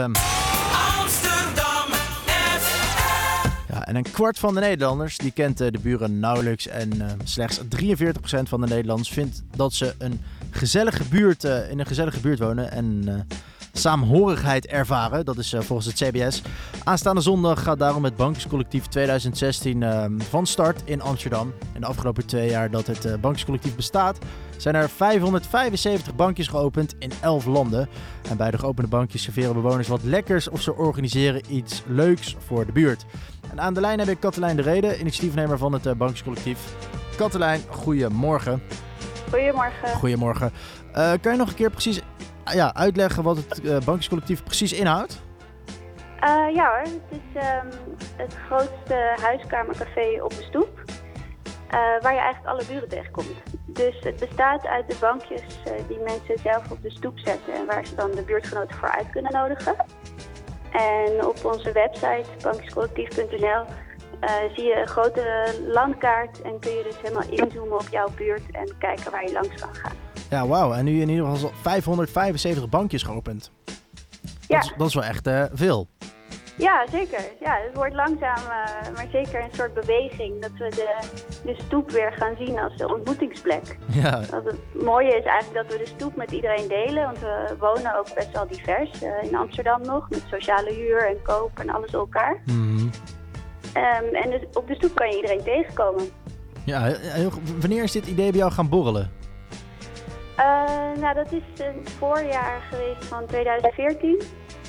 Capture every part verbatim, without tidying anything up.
Amsterdam F M. Ja, en een kwart van de Nederlanders die kent uh, de buren nauwelijks. En uh, slechts drieënveertig procent van de Nederlanders vindt dat ze een gezellige buurt, uh, in een gezellige buurt wonen. En uh, saamhorigheid ervaren. Dat is uh, volgens het C B S. Aanstaande zondag gaat daarom het Bankierscollectief twintig zestien uh, van start in Amsterdam. In de afgelopen twee jaar dat het uh, Bankierscollectief bestaat, zijn er vijfhonderdvijfenzeventig bankjes geopend in elf landen. En bij de geopende bankjes serveren bewoners wat lekkers of ze organiseren iets leuks voor de buurt. En aan de lijn heb ik Katelijn de Rede, initiatiefnemer van het uh, Bankierscollectief. Katelijn, goedemorgen. Goedemorgen. Goedemorgen. Uh, kan je nog een keer precies uh, ja, uitleggen wat het uh, Bankierscollectief precies inhoudt? Uh, ja hoor, het is um, het grootste huiskamercafé op de stoep. Uh, waar je eigenlijk alle buren tegenkomt. Dus het bestaat uit de bankjes uh, die mensen zelf op de stoep zetten en waar ze dan de buurtgenoten voor uit kunnen nodigen. En op onze website bankierscollectief punt n l uh, zie je een grote landkaart en kun je dus helemaal inzoomen op jouw buurt en kijken waar je langs kan gaan. Ja, wauw. En nu in ieder geval vijfhonderdvijfenzeventig bankjes geopend. Ja. Dat is, dat is wel echt uh, veel. Ja, zeker. Ja, het wordt langzaam, uh, maar zeker een soort beweging dat we de, de stoep weer gaan zien als de ontmoetingsplek. Ja. Want het mooie is eigenlijk dat we de stoep met iedereen delen, want we wonen ook best wel divers uh, in Amsterdam nog, met sociale huur en koop en alles door elkaar. Mm-hmm. Um, en dus op de stoep kan je iedereen tegenkomen. Ja, heel, wanneer is dit idee bij jou gaan borrelen? Uh, nou, dat is een voorjaar geweest van twintig veertien.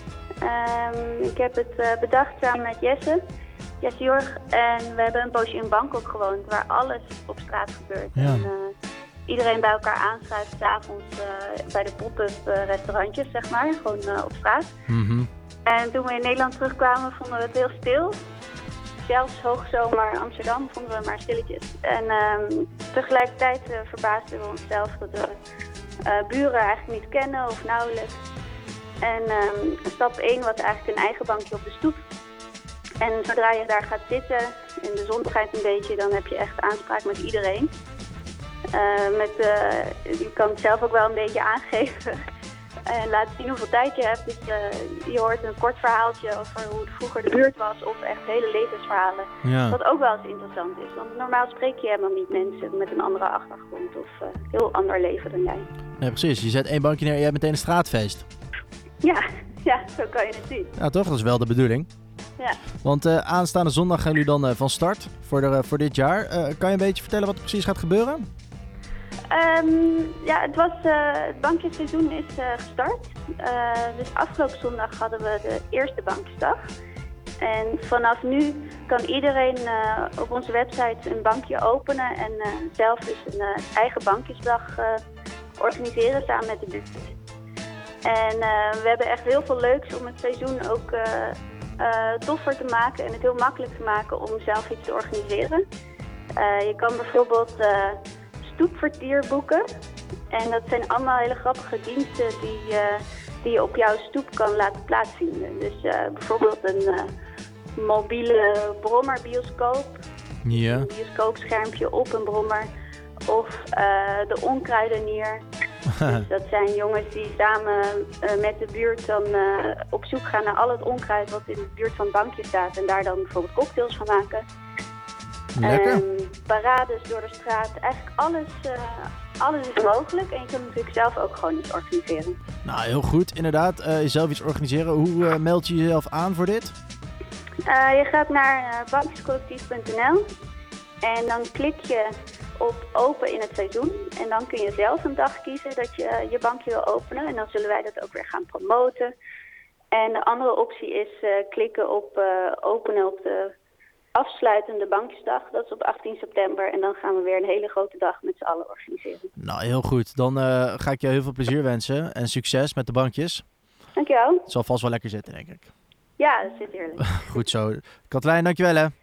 Um, ik heb het uh, bedacht samen met Jesse, Jesse Jorg. En we hebben een poosje in Bangkok gewoond, waar alles op straat gebeurt. Ja. En, uh, iedereen bij elkaar aanschuift, 's avonds uh, bij de pop-up uh, restaurantjes, zeg maar, gewoon uh, op straat. Mm-hmm. En toen we in Nederland terugkwamen, vonden we het heel stil. Zelfs hoogzomer Amsterdam vonden we maar stilletjes. En um, tegelijkertijd uh, verbaasden we onszelf dat we uh, buren eigenlijk niet kennen of nauwelijks. En um, stap één was eigenlijk een eigen bankje op de stoep. En zodra je daar gaat zitten en de zon schijnt een beetje, dan heb je echt aanspraak met iedereen. Uh, met, uh, je kan het zelf ook wel een beetje aangeven en laten zien hoeveel tijd je hebt. Dus uh, je hoort een kort verhaaltje over hoe het vroeger de buurt was of echt hele levensverhalen. Ja. Wat ook wel eens interessant is, want normaal spreek je helemaal niet mensen met een andere achtergrond of uh, heel ander leven dan jij. Nee, precies. Je zet één bankje neer en je hebt meteen een straatfeest. Ja, ja, zo kan je het zien. Ja, toch? Dat is wel de bedoeling. Ja. Want uh, aanstaande zondag gaan jullie dan uh, van start voor, de, uh, voor dit jaar. Uh, kan je een beetje vertellen wat er precies gaat gebeuren? Um, ja, het, was, uh, het bankjesseizoen is uh, gestart. Uh, dus afgelopen zondag hadden we de eerste bankjesdag. En vanaf nu kan iedereen uh, op onze website een bankje openen en uh, zelf dus een uh, eigen bankjesdag uh, organiseren samen met de buurt. En uh, we hebben echt heel veel leuks om het seizoen ook uh, uh, toffer te maken en het heel makkelijk te maken om zelf iets te organiseren. Uh, je kan bijvoorbeeld uh, stoepvertier boeken. En dat zijn allemaal hele grappige diensten die, uh, die je op jouw stoep kan laten plaatsvinden. Dus uh, bijvoorbeeld een uh, mobiele brommerbioscoop. Ja. Een bioscoopschermpje op een brommer. Of uh, de onkruidenier. Dus dat zijn jongens die samen uh, met de buurt dan uh, op zoek gaan naar al het onkruid wat in de buurt van het bankje staat. En daar dan bijvoorbeeld cocktails van maken. Lekker. Um, parades door de straat. Eigenlijk alles, uh, alles is mogelijk. En je kunt natuurlijk zelf ook gewoon iets organiseren. Nou, heel goed. Inderdaad, uh, jezelf iets organiseren. Hoe uh, meld je jezelf aan voor dit? Uh, je gaat naar uh, bankierscollectief punt n l en dan klik je op open in het seizoen. En dan kun je zelf een dag kiezen dat je uh, je bankje wil openen. En dan zullen wij dat ook weer gaan promoten. En de andere optie is uh, klikken op uh, openen op de afsluitende bankjesdag. Dat is op achttien september. En dan gaan we weer een hele grote dag met z'n allen organiseren. Nou, heel goed. Dan uh, ga ik je heel veel plezier wensen. En succes met de bankjes. Dankjewel. Het zal vast wel lekker zitten, denk ik. Ja, dat zit heerlijk. Goed zo. Katelijn, dankjewel hè.